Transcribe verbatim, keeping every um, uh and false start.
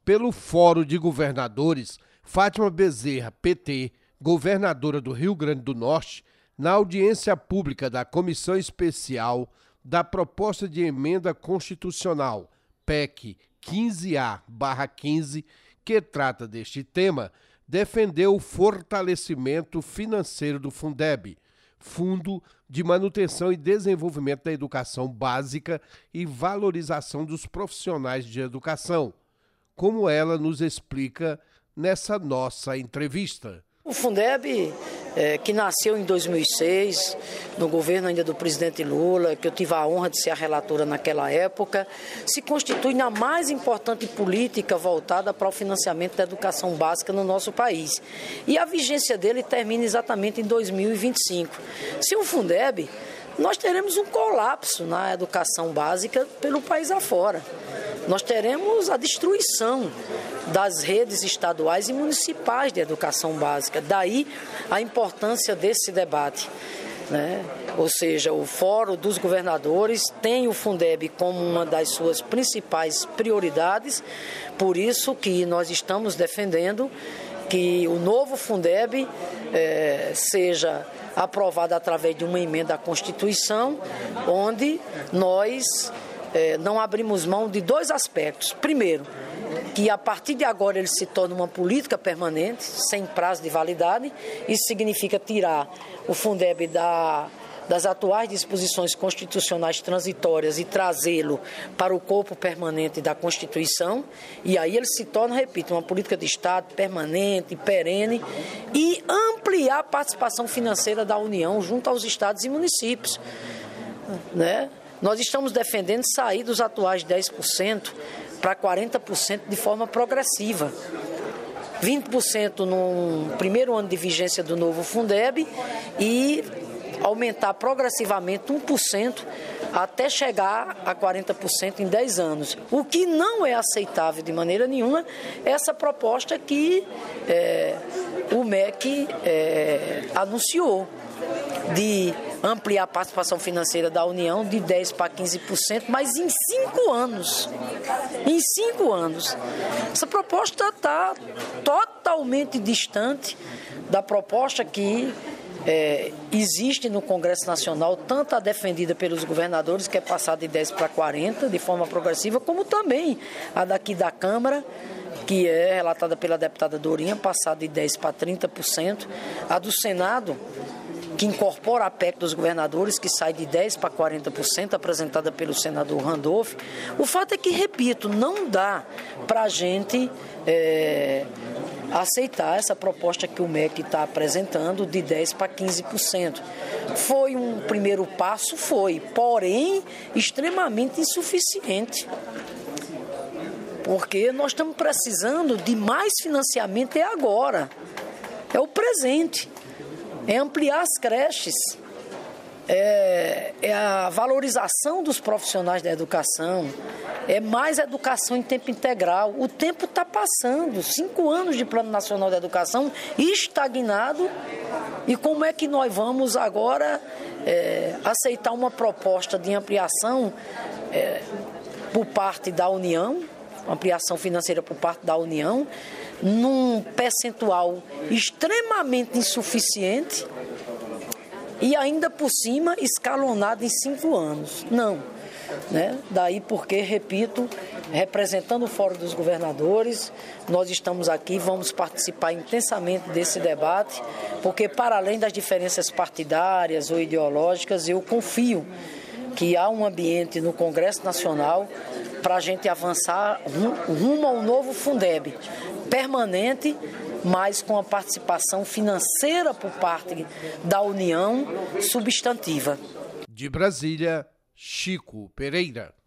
pelo Fórum de Governadores, Fátima Bezerra, P T, governadora do Rio Grande do Norte, na audiência pública da Comissão Especial da Proposta de Emenda Constitucional, P E C quinze A barra quinze, que trata deste tema, defendeu o fortalecimento financeiro do Fundeb, Fundo de Manutenção e Desenvolvimento da Educação Básica e Valorização dos Profissionais de Educação, como ela nos explica nessa nossa entrevista. O Fundeb, é, que nasceu em dois mil e seis, no governo ainda do presidente Lula, que eu tive a honra de ser a relatora naquela época, se constitui na mais importante política voltada para o financiamento da educação básica no nosso país. E a vigência dele termina exatamente em dois mil e vinte e cinco. Sem o Fundeb, nós teremos um colapso na educação básica pelo país afora. Nós teremos a destruição das redes estaduais e municipais de educação básica. Daí a importância desse debate, né? Ou seja, o Fórum dos Governadores tem o Fundeb como uma das suas principais prioridades, por isso que nós estamos defendendo que o novo Fundeb eh, seja aprovado através de uma emenda à Constituição, onde nós eh, não abrimos mão de dois aspectos. Primeiro, que a partir de agora ele se torne uma política permanente, sem prazo de validade. Isso significa tirar o Fundeb da, das atuais disposições constitucionais transitórias e trazê-lo para o corpo permanente da Constituição. E aí ele se torna, repito, uma política de Estado permanente, perene, e ampliar a participação financeira da União junto aos estados e municípios, né? Nós estamos defendendo sair dos atuais dez por cento para quarenta por cento de forma progressiva. vinte por cento no primeiro ano de vigência do novo Fundeb e aumentar progressivamente um por cento até chegar a quarenta por cento em dez anos. O que não é aceitável de maneira nenhuma é essa proposta que é, o M E C é, anunciou, de ampliar a participação financeira da União de dez por cento para quinze por cento, mas em cinco anos. Em cinco anos. Essa proposta está totalmente distante da proposta que é, existe no Congresso Nacional, tanto a defendida pelos governadores, que é passar de dez para quarenta, de forma progressiva, como também a daqui da Câmara, que é relatada pela deputada Dorinha, passar de dez para trinta por cento. A do Senado, que incorpora a P E C dos governadores, que sai de dez por cento para quarenta por cento, apresentada pelo senador Randolph. O fato é que, repito, não dá para a gente é, aceitar essa proposta que o M E C está apresentando de dez por cento para quinze por cento. Foi um primeiro passo? Foi, porém, extremamente insuficiente. Porque nós estamos precisando de mais financiamento, é agora, é o presente. É ampliar as creches, é, é a valorização dos profissionais da educação, é mais educação em tempo integral. O tempo está passando, cinco anos de Plano Nacional de Educação estagnado, e como é que nós vamos agora é, aceitar uma proposta de ampliação é, por parte da União, ampliação financeira por parte da União, num percentual extremamente insuficiente e ainda por cima escalonado em cinco anos. Não, né? Daí porque, repito, representando o Fórum dos Governadores, nós estamos aqui, vamos participar intensamente desse debate, porque para além das diferenças partidárias ou ideológicas, eu confio que há um ambiente no Congresso Nacional para a gente avançar rumo ao novo Fundeb, permanente, mas com a participação financeira por parte da União substantiva. De Brasília, Chico Pereira.